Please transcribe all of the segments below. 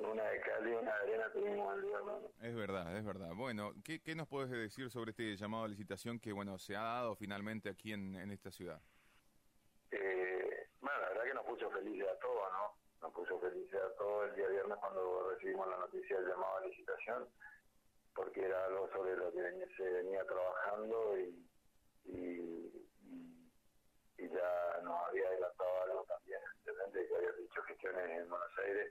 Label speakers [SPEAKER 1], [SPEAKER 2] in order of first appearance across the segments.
[SPEAKER 1] una de cal y una de arena tuvimos el día, ¿no?
[SPEAKER 2] Es verdad, es verdad. Bueno, ¿qué nos puedes decir sobre este llamado a licitación que, bueno, se ha dado finalmente aquí en esta ciudad?
[SPEAKER 1] Bueno, la verdad que nos puso felices a todos, ¿no? Nos puso felices a todos el día viernes cuando recibimos la noticia del llamado a licitación, porque era algo sobre lo que se venía trabajando y ya nos había adelantado algo también, evidentemente, que había dicho gestiones en Buenos Aires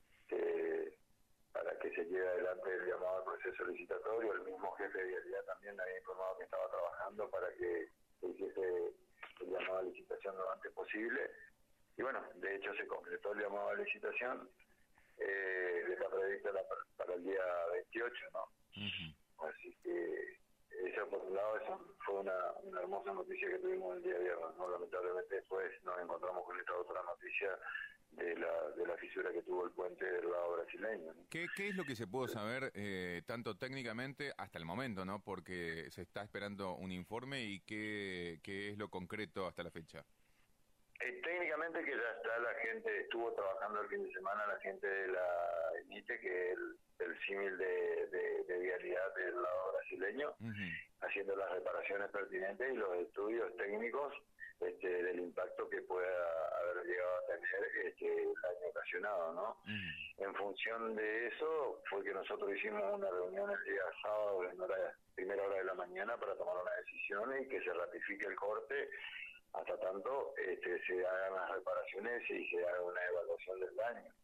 [SPEAKER 1] para que se lleve adelante el llamado al proceso licitatorio. El mismo jefe de vialidad también había informado que estaba trabajando para que se hiciese el llamado a licitación lo antes posible. Y bueno, de hecho se concretó el llamado a licitación, está previsto para el día 28, ¿no? Uh-huh. Así que eso por un lado, eso fue una hermosa noticia que tuvimos el día viernes, ¿no? Lamentablemente después nos encontramos con esta otra noticia de la fisura que tuvo el puente del lado brasileño, ¿no?
[SPEAKER 2] ¿Qué es lo que se pudo saber, tanto técnicamente hasta el momento, ¿no? Porque se está esperando un informe, y qué es lo concreto hasta la fecha.
[SPEAKER 1] Técnicamente que ya está, la gente estuvo trabajando el fin de semana, la gente de la ENITE, que es el símil de vialidad del lado brasileño, uh-huh, haciendo las reparaciones pertinentes y los estudios técnicos del impacto que pueda haber llegado a tener el daño ocasionado, ¿no? Uh-huh. En función de eso fue que nosotros hicimos una reunión el día sábado en primera hora de la mañana para tomar una decisión y que se ratifique el corte hasta tanto se hagan las reparaciones y se haga una evaluación del daño.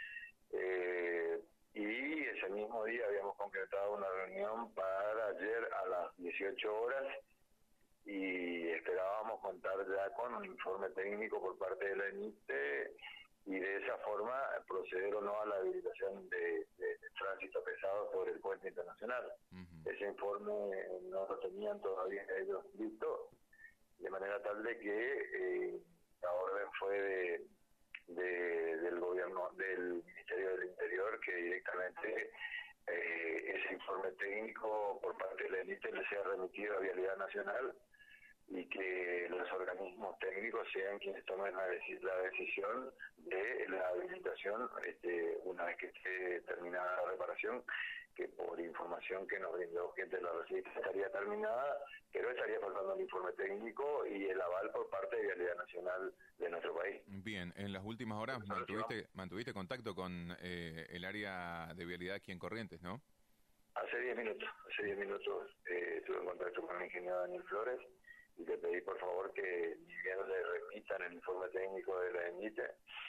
[SPEAKER 1] Y ese mismo día habíamos concretado una reunión para ayer a las 18 horas y esperábamos contar ya con un informe técnico por parte de la ENITE y de esa forma proceder o no a la habilitación de tránsito pesado sobre el puente internacional. Uh-huh. Ese informe no lo tenían todavía ellos listo, de manera tal de que la orden fue del gobierno, del Ministerio del Interior, que directamente ese informe técnico por parte de la ENITE le sea remitido a Vialidad Nacional y que los organismos técnicos sean quienes tomen la decisión de la habilitación una vez que esté terminada la reparación, que por información que nos brindó gente de la Residencia estaría terminada, pero estaría faltando el informe técnico y el aval por parte de Vialidad Nacional de nuestro país.
[SPEAKER 2] Bien, en las últimas horas mantuviste contacto con el área de vialidad aquí en Corrientes, ¿no?
[SPEAKER 1] Hace 10 minutos estuve en contacto con el ingeniero Daniel Flores y le pedí por favor que ni bien le remitan el informe técnico de la ENITE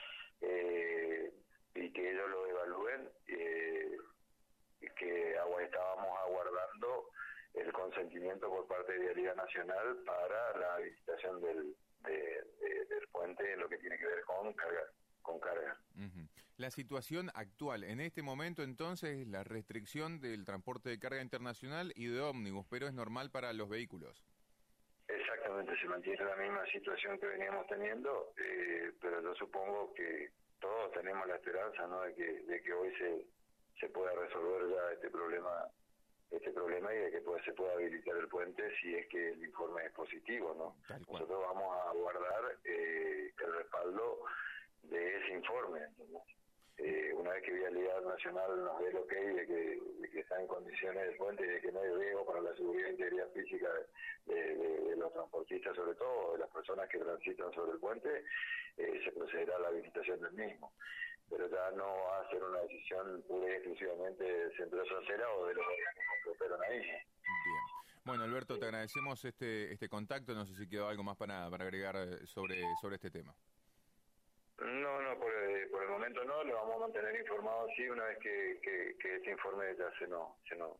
[SPEAKER 1] y que ellos lo evalúen, y que estábamos aguardando el consentimiento por parte de Vialidad Nacional para la habilitación del puente en lo que tiene que ver con carga.
[SPEAKER 2] Uh-huh. La situación actual en este momento entonces es la restricción del transporte de carga internacional y de ómnibus, pero es normal para los vehículos.
[SPEAKER 1] Exactamente, se mantiene la misma situación que veníamos teniendo, pero yo supongo que todos tenemos la esperanza, ¿no?, de que hoy se pueda resolver ya este problema y de que se pueda habilitar el puente si es que el informe es positivo, ¿no? Nosotros vamos a guardar el respaldo de ese informe, ¿entendés? Una vez que Vialidad Nacional nos dé el ok de que está en condiciones el puente y de que no hay riesgo para la seguridad e integridad física de los transportistas, sobre todo de las personas que transitan sobre el puente, se procederá a la habilitación del mismo. Pero ya no va a ser una decisión pura y exclusivamente del Centro de Frontera o de los organismos que operan ahí.
[SPEAKER 2] Bien. Bueno, Alberto, te agradecemos este contacto. No sé si quedó algo más para agregar sobre este tema.
[SPEAKER 1] No, por el momento no, lo vamos a mantener informado así una vez que este informe ya se nos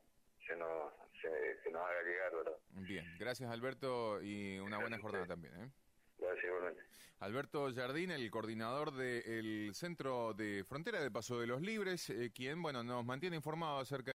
[SPEAKER 1] haga llegar, ¿verdad?
[SPEAKER 2] Bien, gracias Alberto y una buena jornada también, ¿eh?
[SPEAKER 1] Gracias, igualmente.
[SPEAKER 2] Alberto Jardín, el coordinador del Centro de Frontera de Paso de los Libres, quien, nos mantiene informado acerca